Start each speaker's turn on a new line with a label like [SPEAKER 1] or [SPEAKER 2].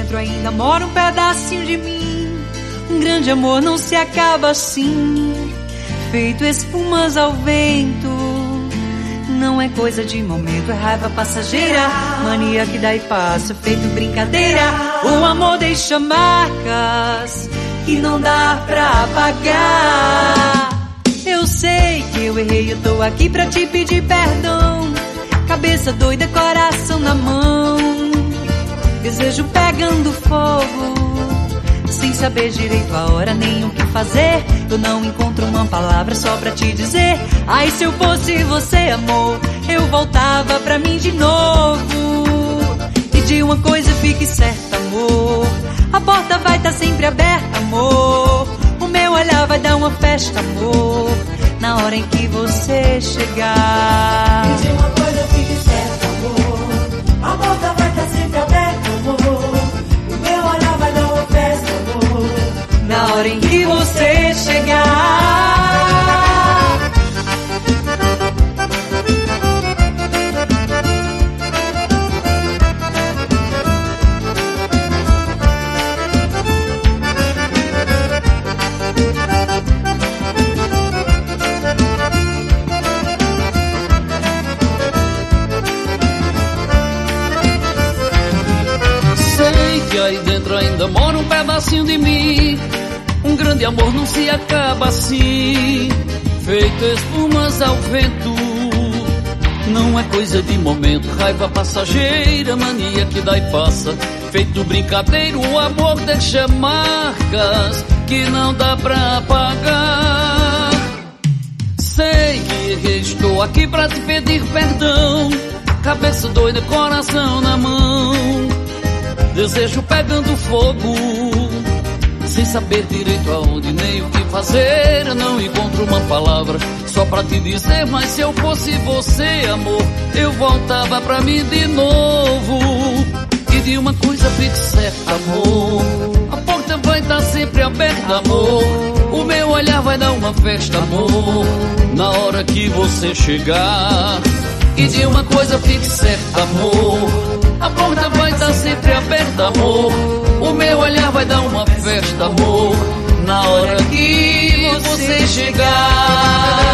[SPEAKER 1] dentro ainda mora um pedacinho de mim. Um grande amor não se acaba assim, feito espumas ao vento. Não é coisa de momento, é raiva passageira, mania que dá e passa, feito brincadeira. O amor deixa marcas que não dá pra apagar. Eu sei que eu errei, eu tô aqui pra te pedir perdão. Cabeça doida, coração na mão, desejo pegando fogo, sem saber direito a hora nem o que fazer. Eu não encontro uma palavra só pra te dizer: ai, se eu fosse você, amor, eu voltava pra mim de novo. E de uma coisa fique certa, amor, a porta vai tá sempre aberta, amor. O meu olhar vai dar uma festa, amor, na hora em que você chegar.
[SPEAKER 2] E de uma coisa fique certa, amor, a porta vai tá sempre aberta, amor. O meu olhar vai dar uma festa, amor,
[SPEAKER 1] na hora em que você chegar.
[SPEAKER 3] Sei que aí dentro ainda mora um pedacinho de mim. Um grande amor não se acaba assim, feito espumas ao vento. Não é coisa de momento, raiva passageira, mania que dá e passa, feito brincadeiro. O amor deixa marcas que não dá pra apagar. Sei que errei, estou aqui pra te pedir perdão. Cabeça doida, coração na mão, desejo pegando fogo, sem saber direito aonde nem o que fazer. Eu não encontro uma palavra só pra te dizer: mas se eu fosse você, amor, eu voltava pra mim de novo. E de uma coisa fique certa, amor, a porta vai estar sempre aberta, amor. O meu olhar vai dar uma festa, amor, na hora que você chegar. E de uma coisa fique certa, amor, a porta vai estar sempre aberta, amor. O meu olhar vai dar uma festa, amor, na hora que você chegar.